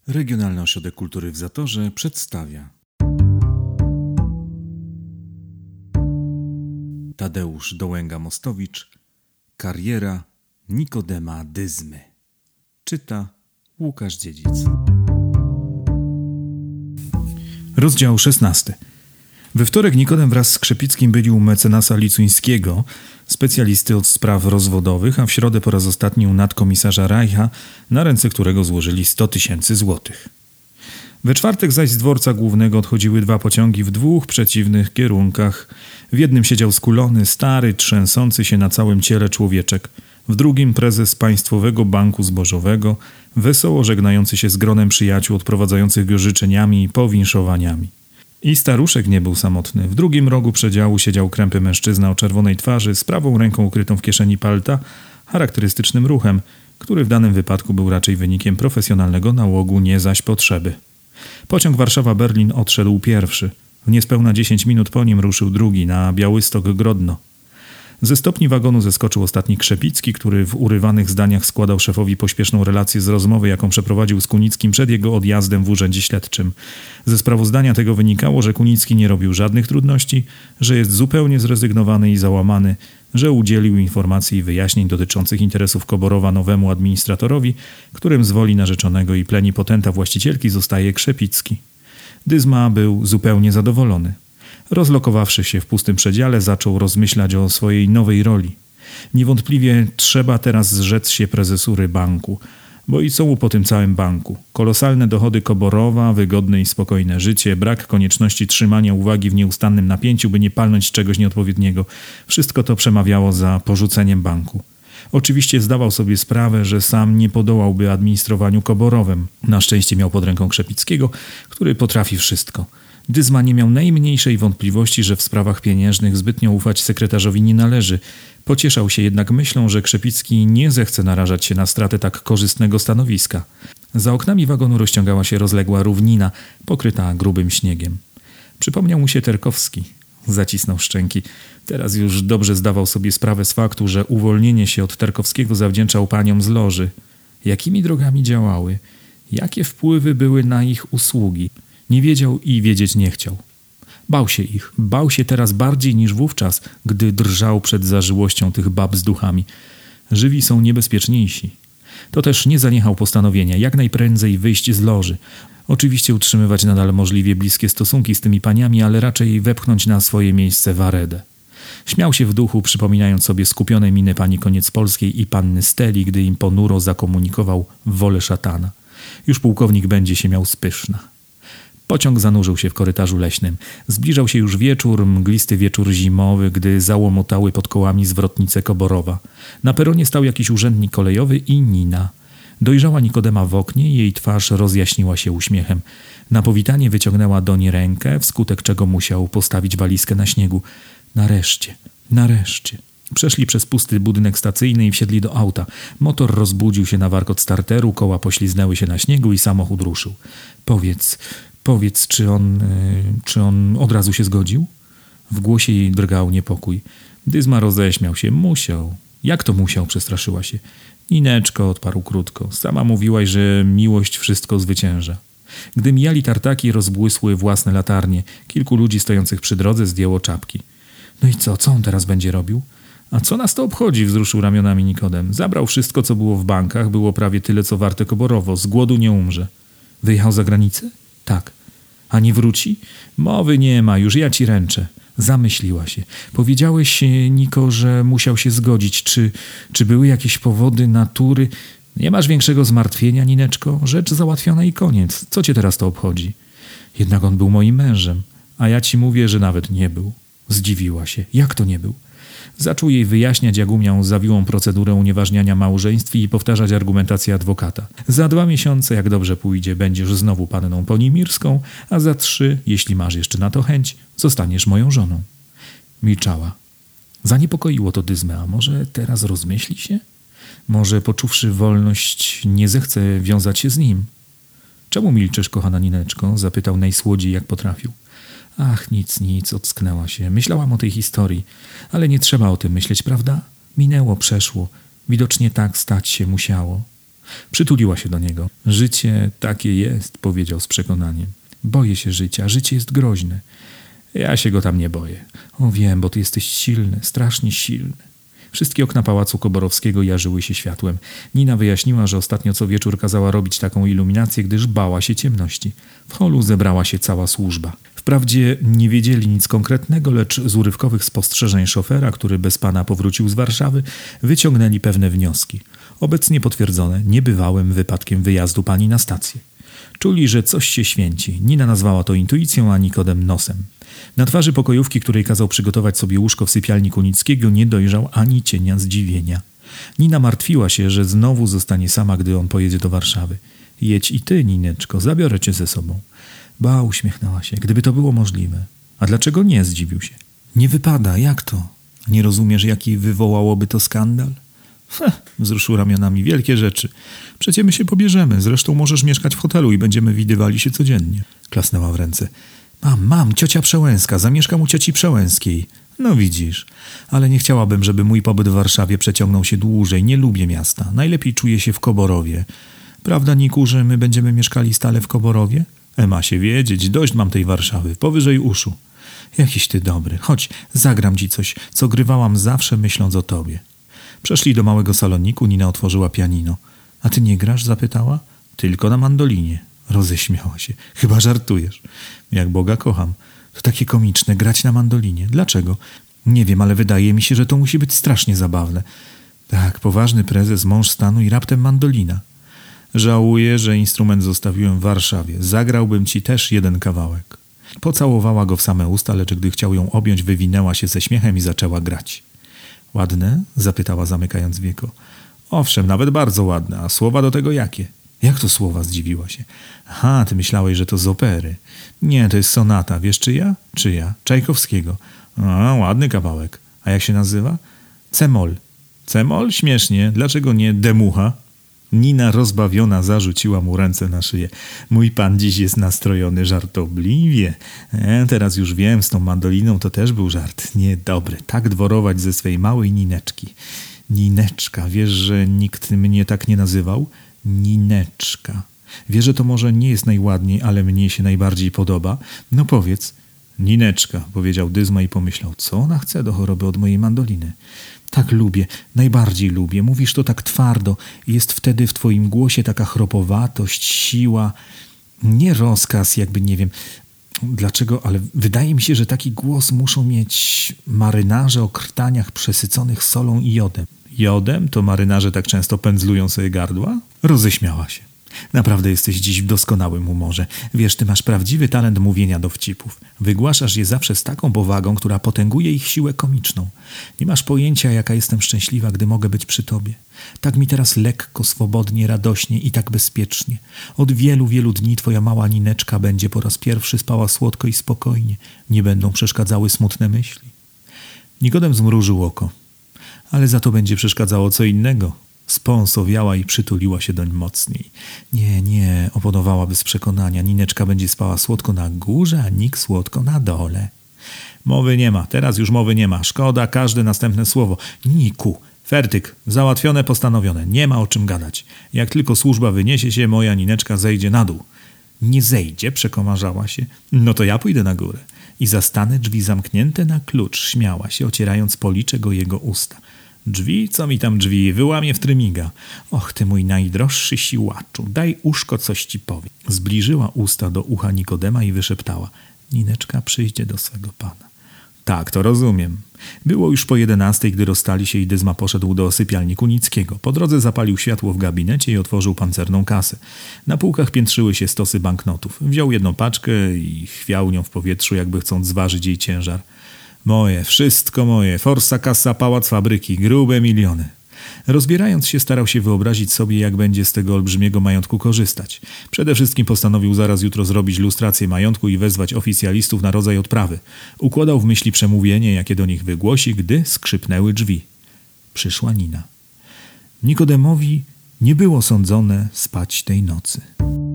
Regionalny Ośrodek Kultury w Zatorze przedstawia Tadeusz Dołęga-Mostowicz. Kariera Nikodema Dyzmy. Czyta Łukasz Dziedzic. Rozdział 16. We wtorek Nikodem wraz z Krzepickim byli u mecenasa Licuńskiego, specjalisty od spraw rozwodowych, a w środę po raz ostatni u nadkomisarza Reicha, na ręce którego złożyli 100 000 złotych. We czwartek zaś z dworca głównego odchodziły 2 pociągi w 2 przeciwnych kierunkach. W jednym siedział skulony, stary, trzęsący się na całym ciele człowieczek. W drugim prezes Państwowego Banku Zbożowego, wesoło żegnający się z gronem przyjaciół odprowadzających go życzeniami i powinszowaniami. I staruszek nie był samotny. W drugim rogu przedziału siedział krępy mężczyzna o czerwonej twarzy, z prawą ręką ukrytą w kieszeni palta, charakterystycznym ruchem, który w danym wypadku był raczej wynikiem profesjonalnego nałogu, nie zaś potrzeby. Pociąg Warszawa-Berlin odszedł pierwszy. W niespełna 10 minut po nim ruszył drugi na Białystok-Grodno. Ze stopni wagonu zeskoczył ostatni Krzepicki, który w urywanych zdaniach składał szefowi pośpieszną relację z rozmowy, jaką przeprowadził z Kunickim przed jego odjazdem w urzędzie śledczym. Ze sprawozdania tego wynikało, że Kunicki nie robił żadnych trudności, że jest zupełnie zrezygnowany i załamany, że udzielił informacji i wyjaśnień dotyczących interesów Koborowa nowemu administratorowi, którym z woli narzeczonego i plenipotenta właścicielki zostaje Krzepicki. Dyzma był zupełnie zadowolony. Rozlokowawszy się w pustym przedziale, zaczął rozmyślać o swojej nowej roli. Niewątpliwie trzeba teraz zrzec się prezesury banku, bo i co mu po tym całym banku? Kolosalne dochody Koborowa, wygodne i spokojne życie, brak konieczności trzymania uwagi w nieustannym napięciu, by nie palnąć czegoś nieodpowiedniego. Wszystko to przemawiało za porzuceniem banku. Oczywiście zdawał sobie sprawę, że sam nie podołałby administrowaniu Koborowem. Na szczęście miał pod ręką Krzepickiego, który potrafi wszystko. Dyzma nie miał najmniejszej wątpliwości, że w sprawach pieniężnych zbytnio ufać sekretarzowi nie należy. Pocieszał się jednak myślą, że Krzepicki nie zechce narażać się na stratę tak korzystnego stanowiska. Za oknami wagonu rozciągała się rozległa równina, pokryta grubym śniegiem. Przypomniał mu się Terkowski. Zacisnął szczęki. Teraz już dobrze zdawał sobie sprawę z faktu, że uwolnienie się od Terkowskiego zawdzięczał paniom z loży. Jakimi drogami działały? Jakie wpływy były na ich usługi? Nie wiedział i wiedzieć nie chciał. Bał się ich. Bał się teraz bardziej niż wówczas, gdy drżał przed zażyłością tych bab z duchami. Żywi są niebezpieczniejsi. To też nie zaniechał postanowienia jak najprędzej wyjść z loży. Oczywiście utrzymywać nadal możliwie bliskie stosunki z tymi paniami, ale raczej wepchnąć na swoje miejsce Waredę. Śmiał się w duchu, przypominając sobie skupione miny pani Koniec-Polskiej i panny Steli, gdy im ponuro zakomunikował wolę szatana. Już pułkownik będzie się miał spyszna. Pociąg zanurzył się w korytarzu leśnym. Zbliżał się już wieczór, mglisty wieczór zimowy, gdy załomotały pod kołami zwrotnice Koborowa. Na peronie stał jakiś urzędnik kolejowy i Nina. Dojrzała Nikodema w oknie i jej twarz rozjaśniła się uśmiechem. Na powitanie wyciągnęła doń rękę, wskutek czego musiał postawić walizkę na śniegu. Nareszcie. Przeszli przez pusty budynek stacyjny i wsiedli do auta. Motor rozbudził się na warkot starteru, koła pośliznęły się na śniegu i samochód ruszył. Powiedz, czy on od razu się zgodził? W głosie jej drgał niepokój. Dyzma roześmiał się. Musiał. Jak to musiał? Przestraszyła się. Nineczko, odparł krótko. Sama mówiłaś, że miłość wszystko zwycięża. Gdy mijali tartaki, rozbłysły własne latarnie. Kilku ludzi stojących przy drodze zdjęło czapki. No i co on teraz będzie robił? A co nas to obchodzi? Wzruszył ramionami Nikodem. Zabrał wszystko, co było w bankach. Było prawie tyle, co warte Koborowo. Z głodu nie umrze. Wyjechał za granicę? Tak. A nie wróci? Mowy nie ma, już ja ci ręczę. Zamyśliła się. Powiedziałeś, Niko, że musiał się zgodzić. Czy były jakieś powody natury? Nie masz większego zmartwienia, Nineczko? Rzecz załatwiona i koniec. Co cię teraz to obchodzi? Jednak on był moim mężem. A ja ci mówię, że nawet nie był. Zdziwiła się. Jak to nie był? Zaczął jej wyjaśniać, jak umiał zawiłą procedurę unieważniania małżeństw i powtarzać argumentację adwokata. Za 2 miesiące, jak dobrze pójdzie, będziesz znowu panną Ponimirską, a za 3, jeśli masz jeszcze na to chęć, zostaniesz moją żoną. Milczała. Zaniepokoiło to Dyzmę, a może teraz rozmyśli się? Może poczuwszy wolność, nie zechce wiązać się z nim? Czemu milczysz, kochana Nineczko? Zapytał najsłodziej, jak potrafił. Ach, nic, ocknęła się. Myślałam o tej historii, ale nie trzeba o tym myśleć, prawda? Minęło, przeszło. Widocznie tak stać się musiało. Przytuliła się do niego. Życie takie jest, powiedział z przekonaniem. Boję się życia, życie jest groźne. Ja się go tam nie boję. O wiem, bo ty jesteś silny, strasznie silny. Wszystkie okna pałacu Koborowskiego jarzyły się światłem. Nina wyjaśniła, że ostatnio co wieczór kazała robić taką iluminację, gdyż bała się ciemności. W holu zebrała się cała służba. Wprawdzie nie wiedzieli nic konkretnego, lecz z urywkowych spostrzeżeń szofera, który bez pana powrócił z Warszawy, wyciągnęli pewne wnioski. Obecnie potwierdzone niebywałym wypadkiem wyjazdu pani na stację. Czuli, że coś się święci. Nina nazwała to intuicją, a Nikodem nosem. Na twarzy pokojówki, której kazał przygotować sobie łóżko w sypialni Kunickiego, nie dojrzał ani cienia zdziwienia. Nina martwiła się, że znowu zostanie sama, gdy on pojedzie do Warszawy. Jedź i ty, Nineczko, zabiorę cię ze sobą. Ba, uśmiechnęła się. Gdyby to było możliwe. A dlaczego nie? Zdziwił się. Nie wypada, jak to? Nie rozumiesz, jaki wywołałoby to skandal? Wzruszył ramionami. Wielkie rzeczy. Przecie my się pobierzemy. Zresztą możesz mieszkać w hotelu i będziemy widywali się codziennie. Klasnęła w ręce. Mam, ciocia Przełęska. Zamieszkam u cioci Przełęskiej. No widzisz. Ale nie chciałabym, żeby mój pobyt w Warszawie przeciągnął się dłużej. Nie lubię miasta. Najlepiej czuję się w Koborowie. Prawda, Niku, że my będziemy mieszkali stale w Koborowie? Ma się wiedzieć. Dość mam tej Warszawy. Powyżej uszu. Jakiś ty dobry. Chodź, zagram ci coś, co grywałam zawsze myśląc o tobie. Przeszli do małego saloniku, Nina otworzyła pianino. A ty nie grasz? Zapytała. Tylko na mandolinie. Roześmiała się. Chyba żartujesz. Jak Boga kocham. To takie komiczne, grać na mandolinie. Dlaczego? Nie wiem, ale wydaje mi się, że to musi być strasznie zabawne. Tak, poważny prezes, mąż stanu i raptem mandolina. Żałuję, że instrument zostawiłem w Warszawie. Zagrałbym ci też jeden kawałek. Pocałowała go w same usta, lecz gdy chciał ją objąć, wywinęła się ze śmiechem i zaczęła grać. Ładne? Zapytała, zamykając wieko. Owszem, nawet bardzo ładne. A słowa do tego jakie? Jak to słowa? Zdziwiła się. Aha, ty myślałeś, że to z opery. Nie, to jest sonata. Wiesz czyja? Czyja? Czajkowskiego. A, ładny kawałek. A jak się nazywa? C-moll. C-moll? Śmiesznie. Dlaczego nie D-mucha? Nina rozbawiona zarzuciła mu ręce na szyję. Mój pan dziś jest nastrojony żartobliwie. Teraz już wiem, z tą mandoliną to też był żart. Niedobry. Tak dworować ze swej małej Nineczki. Nineczka. Wiesz, że nikt mnie tak nie nazywał? Nineczka. Wiesz, że to może nie jest najładniej, ale mnie się najbardziej podoba? No powiedz. Nineczka, powiedział Dyzma i pomyślał, co ona chce do choroby od mojej mandoliny. Tak lubię, najbardziej lubię. Mówisz to tak twardo. Jest wtedy w twoim głosie taka chropowatość, siła. Nie rozkaz, jakby nie wiem dlaczego, ale wydaje mi się, że taki głos muszą mieć marynarze o krtaniach przesyconych solą i jodem. Jodem? To marynarze tak często pędzlują sobie gardła? Roześmiała się. Naprawdę jesteś dziś w doskonałym humorze. Wiesz, ty masz prawdziwy talent mówienia dowcipów. Wygłaszasz je zawsze z taką powagą, która potęguje ich siłę komiczną. Nie masz pojęcia, jaka jestem szczęśliwa, gdy mogę być przy tobie. Tak mi teraz lekko, swobodnie, radośnie i tak bezpiecznie. Od wielu, wielu dni twoja mała Nineczka będzie po raz pierwszy spała słodko i spokojnie. Nie będą przeszkadzały smutne myśli. Nikodem zmrużył oko. Ale za to będzie przeszkadzało co innego. Spąsowiała i przytuliła się doń mocniej. Nie, oponowała bez przekonania. Nineczka będzie spała słodko na górze, a Nik słodko na dole. Mowy nie ma, teraz już mowy nie ma. Szkoda każde następne słowo. Niku, fertyk, załatwione, postanowione. Nie ma o czym gadać. Jak tylko służba wyniesie się, moja Nineczka zejdzie na dół. Nie zejdzie, przekomarzała się. No to ja pójdę na górę. I zastanę drzwi zamknięte na klucz, śmiała się, ocierając policzek o jego usta. Drzwi? Co mi tam drzwi? Wyłamie w trymiga. Och, ty mój najdroższy siłaczu, daj uszko, coś ci powiem. Zbliżyła usta do ucha Nikodema i wyszeptała. Nineczka przyjdzie do swego pana. Tak, to rozumiem. Było już po 11, gdy rozstali się i Dyzma poszedł do sypialni Kunickiego. Po drodze zapalił światło w gabinecie i otworzył pancerną kasę. Na półkach piętrzyły się stosy banknotów. Wziął jedną paczkę i chwiał nią w powietrzu, jakby chcąc zważyć jej ciężar. Moje, wszystko moje, forsa, kasa, pałac, fabryki, grube miliony. Rozbierając się, starał się wyobrazić sobie, jak będzie z tego olbrzymiego majątku korzystać. Przede wszystkim postanowił zaraz jutro zrobić lustrację majątku i wezwać oficjalistów na rodzaj odprawy. Układał w myśli przemówienie, jakie do nich wygłosi, gdy skrzypnęły drzwi. Przyszła Nina. Nikodemowi nie było sądzone spać tej nocy.